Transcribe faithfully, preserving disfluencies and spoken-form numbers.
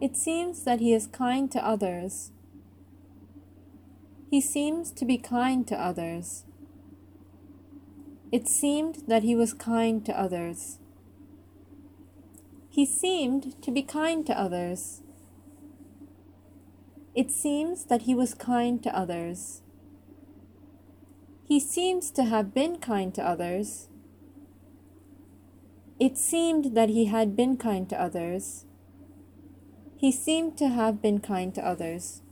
It seems that he is kind to others. He seems to be kind to others. It seemed that he was kind to others. He seemed to be kind to others. It seems that he was kind to others. He seems to have been kind to others. It seemed that he had been kind to others. He seemed to have been kind to others.